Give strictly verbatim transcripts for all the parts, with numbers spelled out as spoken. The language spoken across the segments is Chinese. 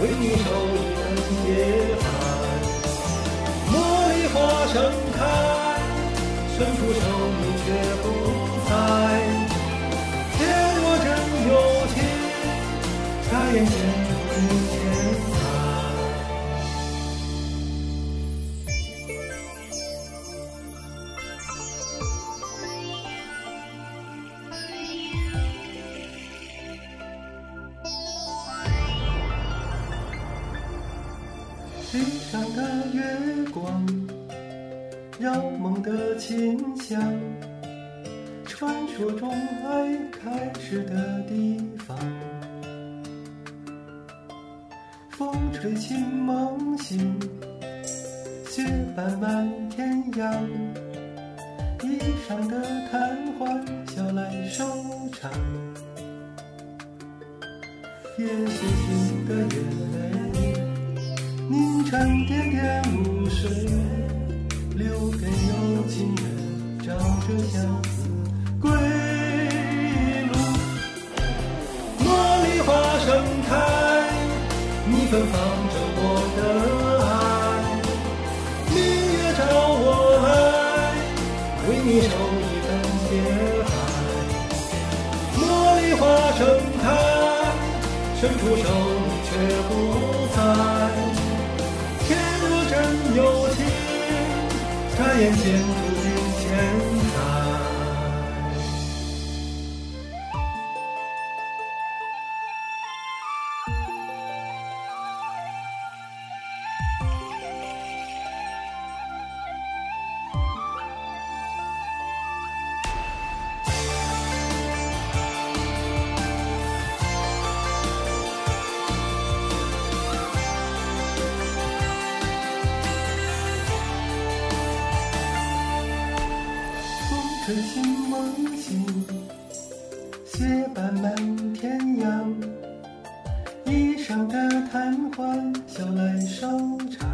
为你守一份洁白。茉莉花盛开，伸出手你却不在。天若真有情，眨眼间注定千载。地上的月光，绕梦的琴响，传说中爱开始的地方。风吹起梦醒，雪伴满天阳，衣裳的贪欢笑来收场。耶稣性的眼泪凝成点点露水，留给有情人照着相思归路。茉莉花盛开，你芬芳着我的爱。明月照我来，为你守一份洁白。茉莉花盛开，伸出手你却不在。天若真有情，眨眼间注定千载。吹醒梦醒，雪伴满天阳，衣裳的贪欢笑来收场。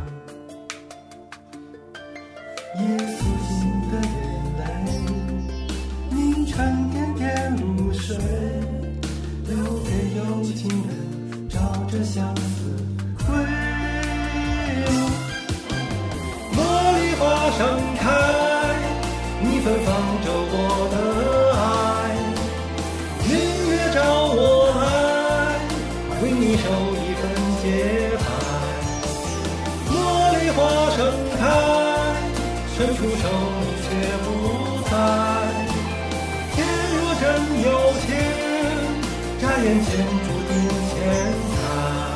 耶稣性的眼泪凝成点点露水，留给有情人照着相思归路。茉莉花盛开，你芬芳着我的爱。明月照我来，为你守一份洁白。茉莉花盛开，伸出手你却不在。天若真有情，眨眼间注定千载。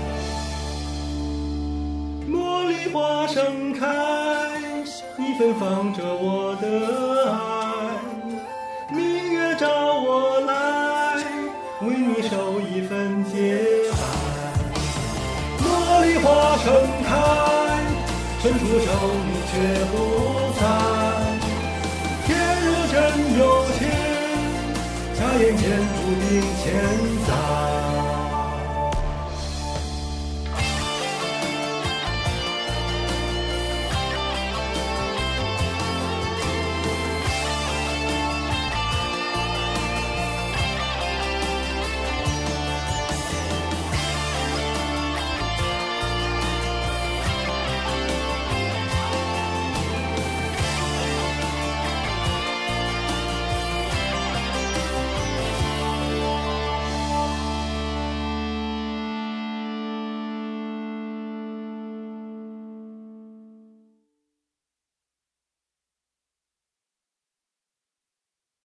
茉莉花盛开，你芬芳着我的爱。明月照我来，为你守一份洁白。茉莉花盛开，伸出手你却不在。天若真有情，眨眼间注定千载。